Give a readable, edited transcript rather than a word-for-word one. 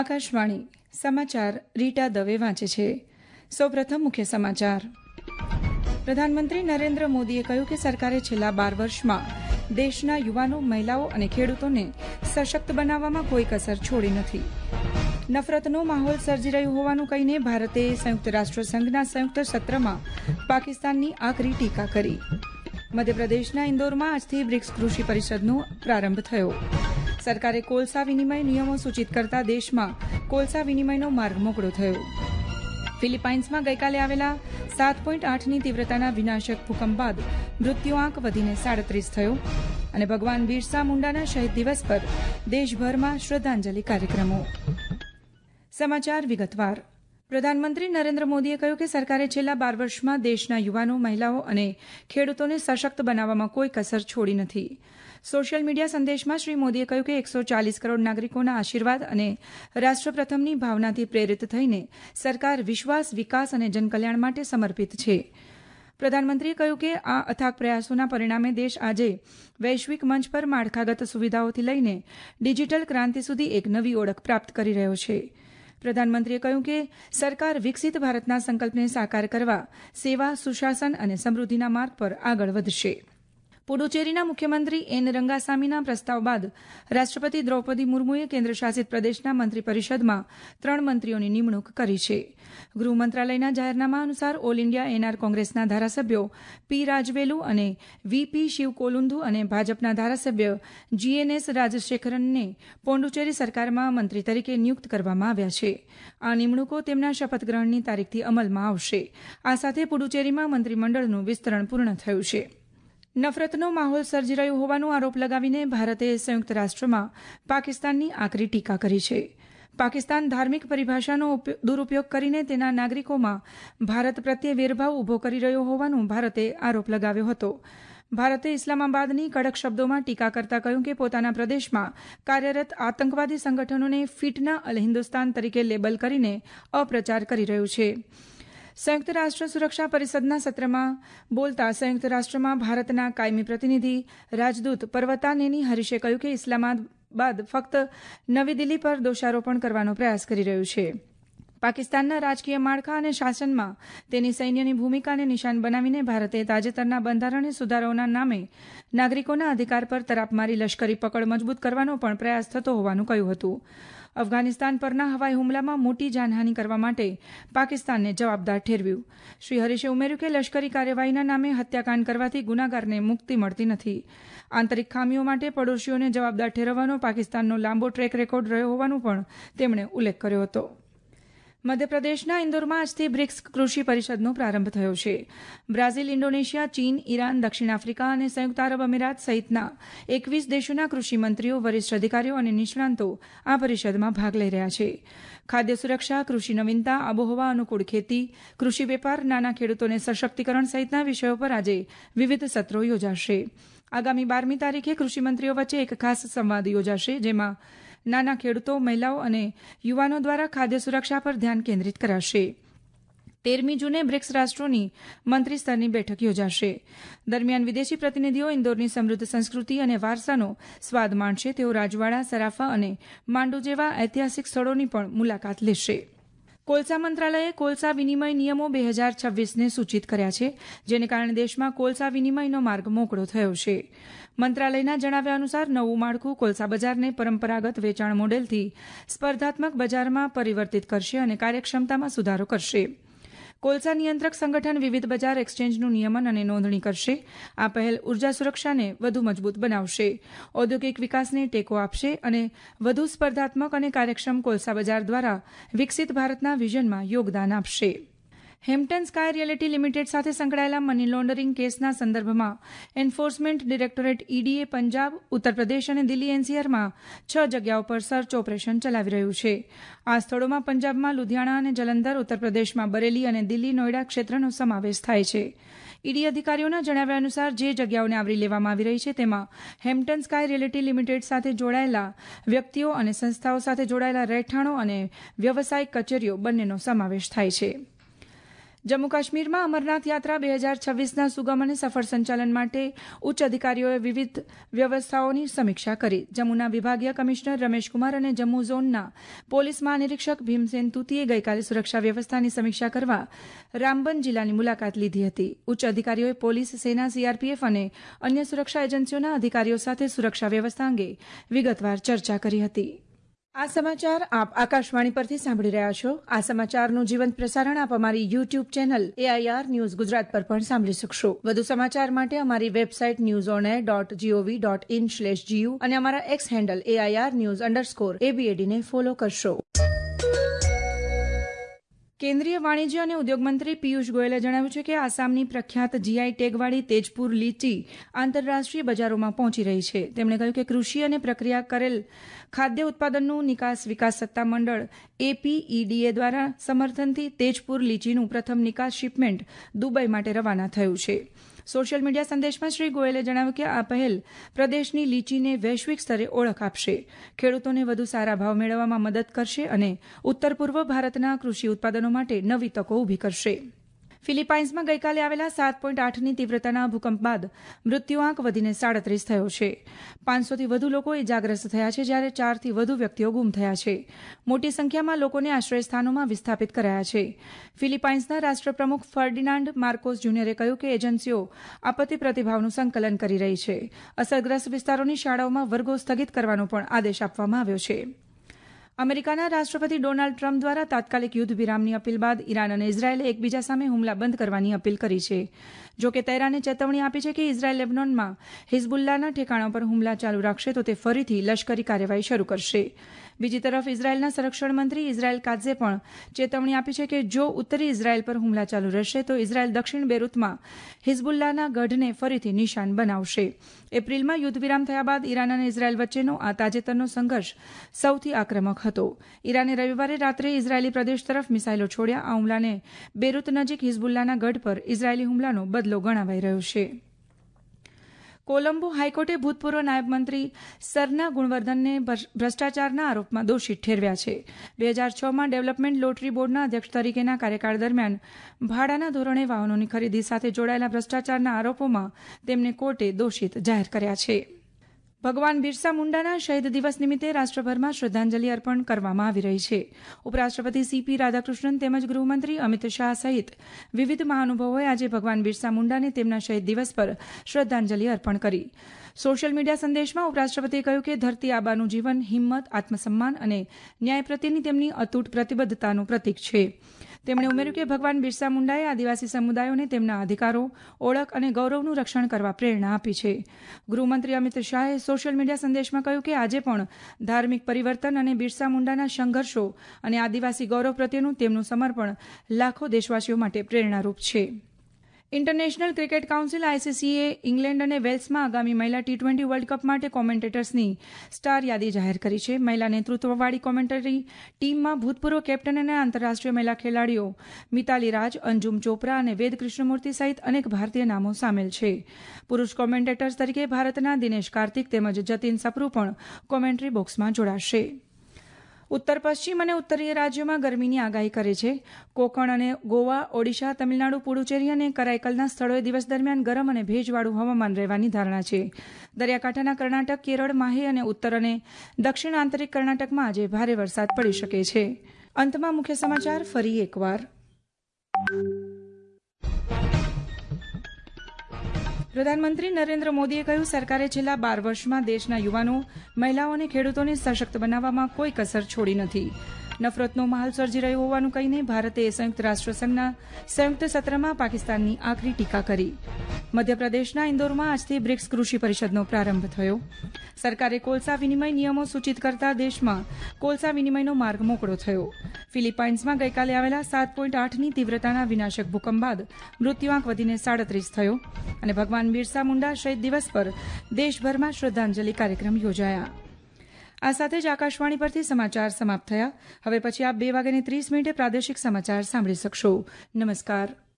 આકાશવાણી સમાચાર રીટા દવે વાંચે છે. સૌપ્રથમ મુખ્ય સમાચાર. પ્રધાનમંત્રી નરેન્દ્ર મોદીએ કહ્યું કે સરકારે છેલ્લા 12 વર્ષમાં દેશના યુવાનો, મહિલાઓ અને ખેડૂતોને સશક્ત બનાવવામાં કોઈ કસર છોડી નથી. નફરતનો માહોલ સર્જી રહ્યું હોવાનું કહીને ભારતે સંયુક્ત રાષ્ટ્રસંઘના સંયુક્ત સત્રમાં પાકિસ્તાનની આકરી ટીકા કરી. મધ્યપ્રદેશના ઇન્દોરમાં આજથી બ્રિક્સ કૃષિ પરિષદનો પ્રારંભ થયો. સરકારે કોલસા વિનિમય નિયમો સૂચિત કરતા દેશમાં કોલસા વિનિમયનો માર્ગ મોકળો થયો. ફિલિપાઇન્સમાં ગઈકાલે આવેલા 7.8ની તીવ્રતાના વિનાશક ભૂકંપ બાદ મૃત્યુઆંક વધીને 37 થયો. અને ભગવાન બિરસા મુંડાના શહીદ દિવસ પર દેશભરમાં શ્રદ્ધાંજલિ કાર્યક્રમો. સમાચાર વિગતવાર. પ્રધાનમંત્રી નરેન્દ્ર મોદીએ કહ્યું કે સરકારે છેલ્લા 12 વર્ષમાં દેશના યુવાનો, મહિલાઓ અને ખેડૂતોને સશક્ત બનાવવામાં કોઈ કસર છોડી નથી. સોશિયલ મીડિયા સંદેશમાં શ્રી મોદીએ કહ્યું કે 140 કરોડ નાગરિકોના આશીર્વાદ અને રાષ્ટ્રપ્રથમની ભાવનાથી પ્રેરિત થઈને સરકાર વિશ્વાસ, વિકાસ અને જનકલ્યાણ માટે સમર્પિત છે. પ્રધાનમંત્રીએ કહ્યું કે આ અથાગ પ્રયાસોના પરિણામે દેશ આજે વૈશ્વિક મંચ પર માળખાગત સુવિધાઓથી લઈને ડિજિટલ ક્રાંતિ સુધી એક નવી ઓળખ પ્રાપ્ત કરી રહ્યો છે. પ્રધાનમંત્રીએ કહ્યું કે સરકાર વિકસિત ભારતના સંકલ્પને સાકાર કરવા સેવા, સુશાસન અને સમૃદ્ધિના માર્ગ પર આગળ વધશે. પુડુચેરીના મુખ્યમંત્રી એન રંગાસામીના પ્રસ્તાવ બાદ રાષ્ટ્રપતિ દ્રૌપદી મુર્મુએ કેન્દ્રશાસિત પ્રદેશના મંત્રી પરિષદમાં 3 મંત્રીઓની નિમણૂક કરી છે. ગૃહ મંત્રાલયના જાહેરનામા અનુસાર ઓલ ઇન્ડિયા એનઆર કોંગ્રેસના ધારાસભ્યો પી રાજવેલુ અને વીપી શિવકોલુન્ધુ અને ભાજપના ધારાસભ્ય જીએનએસ રાજશેખરનને પોંડુચેરી સરકારમાં મંત્રી તરીકે નિયુક્ત કરવામાં આવ્યા છે. આ નિમણૂકો તેમના શપથગ્રહણની તારીખથી અમલમાં આવશે. આ સાથે પુડુચેરીમાં મંત્રીમંડળનું વિસ્તરણ પૂર્ણ થયું છે. નફરતનો માહોલ સર્જી રહ્યો હોવાનો આરોપ લગાવીને ભારતે સંયુક્ત રાષ્ટ્રમાં પાકિસ્તાનની આકરી ટીકા કરી છે. પાકિસ્તાન ધાર્મિક પરિભાષાનો દુરુપયોગ કરીને તેના નાગરિકોમાં ભારત પ્રત્યે વેરભાવ ઉભો કરી રહ્યો હોવાનો ભારતે આરોપ લગાવ્યો હતો. ભારતે ઇસ્લામાબાદની કડક શબ્દોમાં ટીકા કરતા કહ્યું કે પોતાના પ્રદેશમાં કાર્યરત આતંકવાદી સંગઠનોને ફિટના અલ હિન્દુસ્તાન તરીકે લેબલ કરીને અપ્રચાર કરી રહ્યું છે. સંયુક્ત રાષ્ટ્ર સુરક્ષા પરિષદના સત્રમાં બોલતા સંયુક્ત રાષ્ટ્રમાં ભારતના કાયમી પ્રતિનિધિ રાજદૂત પર્વતાનેની હરીશે કહ્યું કે ઇસ્લામાબાદ ફક્ત નવી દિલ્હી પર દોષારોપણ કરવાનો પ્રયાસ કરી રહ્યું છે. પાકિસ્તાનના રાજકીય માળખા અને શાસનમાં તેની સૈન્યની ભૂમિકાને નિશાન બનાવીને ભારતે તાજેતરના બંધારણીય સુધારાઓના નામે નાગરિકોના અધિકાર પર તરાપ મારી લશ્કરી પકડ મજબૂત કરવાનો પણ પ્રયાસ થતો હોવાનું કહ્યું હતું. અફઘાનિસ્તાન પરના હવાઈ હુમલામાં મોટી જાનહાનિ કરવા માટે પાકિસ્તાનને જવાબદાર ઠેરવ્યું. શ્રી હરીશે ઉમેર્યું કે લશ્કરી કાર્યવાહીના નામે હત્યાકાંડ કરવાથી ગુનાગારને મુક્તિ મળતી નથી. આંતરિક ખામીઓ માટે પડોશીઓને જવાબદાર ઠેરવવાનો પાકિસ્તાનનો લાંબો ટ્રેક રેકોર્ડ રહ્યો હોવાનો પણ તેમણે ઉલ્લેખ કર્યો હતો. મધ્યપ્રદેશના ઇન્દોરમાં આજથી બ્રિક્સ કૃષિ પરિષદનો પ્રારંભ થયો છે. બ્રાઝિલ, ઇન્ડોનેશિયા, ચીન, ઈરાન, દક્ષિણ આફ્રિકા અને સંયુક્ત આરબ અમીરાત સહિતના 21 દેશોના કૃષિ મંત્રીઓ, વરિષ્ઠ અધિકારીઓ અને નિષ્ણાંતો આ પરિષદમાં ભાગ લઈ રહ્યા છે. ખાદ્ય સુરક્ષા, કૃષિ નવીનતા, આબોહવા અનુકૂળ ખેતી, કૃષિ વેપાર, નાના ખેડૂતોને સશક્તિકરણ સહિતના વિષયો પર આજે વિવિધ સત્રો યોજાશે. આગામી 12મી તારીખે કૃષિ મંત્રીઓ વચ્ચે એક ખાસ સંવાદ યોજાશે, જેમાં નાના ખેડૂતો, મહિલાઓ અને યુવાનો દ્વારા ખાદ્ય સુરક્ષા પર ધ્યાન કેન્દ્રિત કરાશે. 13મી જૂને બ્રિક્સ રાષ્ટ્રોની મંત્રી સ્તરની બેઠક યોજાશે. દરમિયાન વિદેશી પ્રતિનિધિઓ ઇન્દોરની સમૃદ્ધ સંસ્કૃતિ અને વારસાનો સ્વાદ માણશે. તેઓ રાજવાડા, સરાફા અને માંડુ જેવા ઐતિહાસિક સ્થળોની પણ મુલાકાત લેશે. કોલસા મંત્રાલયે કોલસા વિનિમય નિયમો 2026ને સૂચિત કર્યા છે, જેને કારણે દેશમાં કોલસા વિનિમયનો માર્ગ મોકળો થયો છે. મંત્રાલયના જણાવ્યા અનુસાર નવું માળખું કોલસા બજારને પરંપરાગત વેચાણ મોડેલથી સ્પર્ધાત્મક બજારમાં પરિવર્તિત કરશે અને કાર્યક્ષમતામાં સુધારો કરશે. કોલસા નિયંત્રક સંગઠન વિવિધ બજાર એક્સચેન્જનું નિયમન અને નોંધણી કરશે. આ પહેલ ઉર્જા સુરક્ષાને વધુ મજબૂત બનાવશે, ઔદ્યોગિક વિકાસને ટેકો આપશે અને વધુ સ્પર્ધાત્મક અને કાર્યક્ષમ કોલસા બજાર દ્વારા વિકસિત ભારતના વિઝનમાં યોગદાન આપશે. હેમ્પટન સ્કાય રિયલ્ટી લિમિટેડ સાથે સંકળાયેલા મની લોન્ડરિંગ કેસના સંદર્ભમાં એન્ફોર્સમેન્ટ ડિરેક્ટોરેટ ઈડીએ પંજાબ, ઉત્તર પ્રદેશ અને દિલ્હી એનસીઆરમાં 6 જગ્યાઓ પર સર્ચ ઓપરેશન ચલાવી રહ્યું છે. આ સ્થળોમાં પંજાબમાં લુધિયાણા અને જલંધર, ઉત્તર પ્રદેશમાં બરેલી અને દિલ્હી નોઈડા ક્ષેત્રનો સમાવેશ થાય છે. ઈડી અધિકારીઓના જણાવ્યા અનુસાર જે જગ્યાઓને આવરી લેવામાં આવી રહી છે તેમાં હેમ્પટન સ્કાય રિયલ્ટી લિમિટેડ સાથે જોડાયેલા વ્યક્તિઓ અને સંસ્થાઓ સાથે જોડાયેલા રહેઠાણો અને વ્યવસાયિક કચેરીઓ બંનેનો સમાવેશ થાય છે. જમ્મુ કાશ્મીરમાં અમરનાથ યાત્રા 2026ના સુગમ અને સફળ સંચાલન માટે ઉચ્ચ અધિકારીઓએ વિવિધ વ્યવસ્થાઓની સમીક્ષા કરી. જમ્મુના વિભાગીય કમિશનર રમેશકુમાર અને જમ્મુ ઝોનના પોલીસ મહાનિરીક્ષક ભીમસેન તુતીએ ગઈકાલે સુરક્ષા વ્યવસ્થાની સમીક્ષા કરવા રામબન જિલ્લાની મુલાકાત લીધી હતી. ઉચ્ચ અધિકારીઓએ પોલીસ, સેના, સીઆરપીએફ અને અન્ય સુરક્ષા એજન્સીઓના અધિકારીઓ સાથે સુરક્ષા વ્યવસ્થા અંગે વિગતવાર ચર્ચા કરી હતી. આ સમાચાર આપ આકાશવાણી પરથી સાંભળી રહ્યા છો. આ સમાચારનું જીવંત પ્રસારણ આપ અમારી YouTube channel AIR news Gujarat પર પણ સાંભળી શકશો. વધુ સમાચાર માટે અમારી વેબસાઇટ newsonair.gov.in/gu અને અમારા એક્સ હેન્ડલ AIR_news_ABAD ને ફોલો કરશો. કેન્દ્રીય વાણિજ્ય અને ઉદ્યોગ મંત્રી પિયુષ ગોયલે જણાવ્યું છે કે આસામની પ્રખ્યાત GI ટેગવાળી તેજપુર લીચી આંતરરાષ્ટ્રીય બજારોમાં પહોંચી રહી છે. તેમણે કહ્યું કે કૃષિ અને પ્રક્રિયા કરેલ ખાદ્ય ઉત્પાદનનું નિકાસ વિકાસ સત્તા મંડળ APEDA દ્વારા સમર્થનથી તેજપુર લીચીનું પ્રથમ નિકાસ શિપમેન્ટ દુબઈ માટે રવાના થયું છે. સોશિયલ મીડિયા સંદેશમાં શ્રી ગોયલે જણાવ્યું કે આ પહેલ પ્રદેશની લીચીને વૈશ્વિક સ્તરે ઓળખ આપશે, ખેડૂતોને વધુ સારા ભાવ મેળવવામાં મદદ કરશે અને ઉત્તર પૂર્વ ભારતના કૃષિ ઉત્પાદનો માટે નવી તકો ઊભી કરશે. ફિલિપાઇન્સમાં ગઈકાલે આવેલા 7.8ની તીવ્રતાના ભૂકંપ બાદ મૃત્યુઆંક વધીને 37 થયો છે. 500થી વધુ લોકો ઇજાગ્રસ્ત થયા છે, જ્યારે 4થી વધુ વ્યક્તિઓ ગુમ થયા છે. મોટી સંખ્યામાં લોકોને આશ્રયસ્થાનોમાં વિસ્થાપિત કરાયા છે. ફિલિપાઇન્સના રાષ્ટ્રપ્રમુખ ફર્ડિનાન્ડ માર્કોસ જુનિયરે કહ્યું કે એજન્સીઓ આપત્તિ પ્રતિભાવનું સંકલન કરી રહી છે. અસરગ્રસ્ત વિસ્તારોની શાળાઓમાં વર્ગો સ્થગિત કરવાનો પણ આદેશ આપવામાં આવ્યો છે. અમેરિકાના રાષ્ટ્રપતિ ડોનાલ્ડ ટ્રમ્પ દ્વારા તાત્કાલિક યુદ્ધ વિરામની અપીલ બાદ ઈરાન અને ઇઝરાયેલે એકબીજા સામે હુમલા બંધ કરવાની અપીલ કરી છે. જો કે તહેરાને ચેતવણી આપી છે કે ઇઝરાયેલ લેબનોનમાં હિઝબુલ્લાના ઠેકાણા પર હુમલા ચાલુ રાખશે તો તે ફરીથી લશ્કરી કાર્યવાહી શરૂ કરશે. બીજી તરફ ઇઝરાયેલના સંરક્ષણ મંત્રી ઇઝરાયેલ કાત્ઝે પણ ચેતવણી આપી છે કે જો ઉત્તરી ઇઝરાયેલ પર હુમલા ચાલુ રહેશે તો ઇઝરાયેલ દક્ષિણ બેરૂતમાં હિઝબુલ્લાના ગઢને ફરીથી નિશાન બનાવશે. એપ્રિલમાં યુદ્ધ વિરામ થયા બાદ ઈરાન અને ઇઝરાયેલ વચ્ચેનો આ તાજેતરનો સંઘર્ષ સૌથી આક્રમક હતો. ઈરાને રવિવારે રાત્રે ઇઝરાયેલી પ્રદેશ તરફ મિસાઇલો છોડ્યા. આ હુમલાને બેરૂત નજીક હિઝબુલ્લાના ગઢ પર ઇઝરાયેલી હુમલાનો બદલો ગણાવાઈ રહ્યો છે. કોલંબો હાઈકોર્ટે ભૂતપૂર્વ નાયબ મંત્રી સરના ગુણવર્ધનને ભ્રષ્ટાચારના આરોપમાં દોષિત ઠેરવ્યા છે. 2006માં ડેવલપમેન્ટ લોટરી બોર્ડના અધ્યક્ષ તરીકેના કાર્યકાળ દરમિયાન ભાડાના ધોરણે વાહનોની ખરીદી સાથે જોડાયેલા ભ્રષ્ટાચારના આરોપોમાં તેમને કોર્ટે દોષિત જાહેર કર્યા છે. ભગવાન બિરસા મુંડાના શહીદ દિવસ નિમિત્તે રાષ્ટ્રભરમાં શ્રદ્ધાંજલિ અર્પણ કરવામાં આવી રહી છે. ઉપરાષ્ટ્રપતિ CP રાધાકૃષ્ણન તેમજ ગૃહમંત્રી અમિત શાહ સહિત વિવિધ મહાનુભાવોએ આજે ભગવાન બિરસા મુંડાને તેમના શહીદ દિવસ પર શ્રદ્ધાંજલિ અર્પણ કરી. સોશિયલ મીડિયા સંદેશમાં ઉપરાષ્ટ્રપતિએ કહ્યું કે ધરતી આબાનું જીવન હિંમત, આત્મસન્માન અને ન્યાય પ્રત્યેની તેમની અતૂટ પ્રતિબદ્ધતાનું પ્રતીક છે. તેમણે ઉમેર્યું કે ભગવાન બિરસા મુંડાએ આદિવાસી સમુદાયોને તેમના અધિકારો, ઓળખ અને ગૌરવનું રક્ષણ કરવા પ્રેરણા આપી છે. ગૃહમંત્રી અમિત શાહે સોશિયલ મીડિયા સંદેશમાં કહ્યું કે આજે પણ ધાર્મિક પરિવર્તન અને બિરસા મુંડાના સંઘર્ષો અને આદિવાસી ગૌરવ પ્રત્યેનું તેમનું સમર્પણ લાખો દેશવાસીઓ માટે પ્રેરણારૂપ છે. ઇન્ટરનેશનલ ક્રિકેટ કાઉન્સિલ ICCએ ઇંગ્લેન્ડ અને વેલ્સમાં આગામી મહિલા T20 વર્લ્ડ કપ માટે કોમેન્ટેટર્સની સ્ટાર યાદી જાહેર કરી છે. મહિલા નેતૃત્વવાળી કોમેન્ટરી ટીમમાં ભૂતપૂર્વ કેપ્ટન અને આંતરરાષ્ટ્રીય મહિલા ખેલાડીઓ મિતાલી રાજ, અંજુમ ચોપરા અને વેદ કૃષ્ણમૂર્તિ સહિત અનેક ભારતીય નામો સામેલ છે. પુરુષ કોમેન્ટેટર્સ તરીકે ભારતના દિનેશ કાર્તિક તેમજ જતીન સપ્રુ પણ કોમેન્ટ્રી બોક્સમાં જોડાશે. ઉત્તર પશ્ચિમ અને ઉત્તરીય રાજ્યોમાં ગરમીની આગાહી કરે છે. કોકણ અને ગોવા, ઓડિશા, તમિલનાડુ, પુડુચેરી અને કરાઈકલના સ્થળોએ દિવસ દરમિયાન ગરમ અને ભેજવાળું હવામાન રહેવાની ધારણા છે. દરિયાકાંઠાના કર્ણાટક, કેરળ, માહે અને ઉત્તર અને દક્ષિણ આંતરિક કર્ણાટકમાં આજે ભારે વરસાદ પડી શકે છે. અંતમાં મુખ્ય સમાચાર ફરી એકવાર. પ્રધાનમંત્રી નરેન્દ્ર મોદીએ કહ્યું, સરકારે છેલ્લા 12 વર્ષમાં દેશના યુવાનો, મહિલાઓ અને ખેડૂતોને સશક્ત બનાવવામાં કોઈ કસર છોડી નથી. નફરતનો માહોલ સર્જી રહ્યો હોવાનું કહીને ભારતે સંયુક્ત રાષ્ટ્રસંઘના સંયુક્ત સત્રમાં પાકિસ્તાનની આકરી ટીકા કરી. મધ્યપ્રદેશના ઇન્દોરમાં આજથી બ્રિક્સ કૃષિ પરિષદનો પ્રારંભ થયો. સરકારે કોલસા વિનિમય નિયમો સૂચિત કરતા દેશમાં કોલસા વિનિમયનો માર્ગ મોકળો થયો. ફિલિપાઇન્સમાં ગઈકાલે આવેલા 7.8ની તીવ્રતાના વિનાશક ભૂકંપ બાદ મૃત્યુઆંક વધીને 37 થયો. અને ભગવાન બિરસા મુંડા શહીદ દિવસ પર દેશભરમાં શ્રદ્ધાંજલિ કાર્યક્રમ યોજાયા. આ સાથે જ આકાશવાણી પરથી સમાચાર સમાપ્ત થયા. હવે પછી આપ 2:30 પ્રાદેશિક સમાચાર સાંભળી શકશો. નમસ્કાર.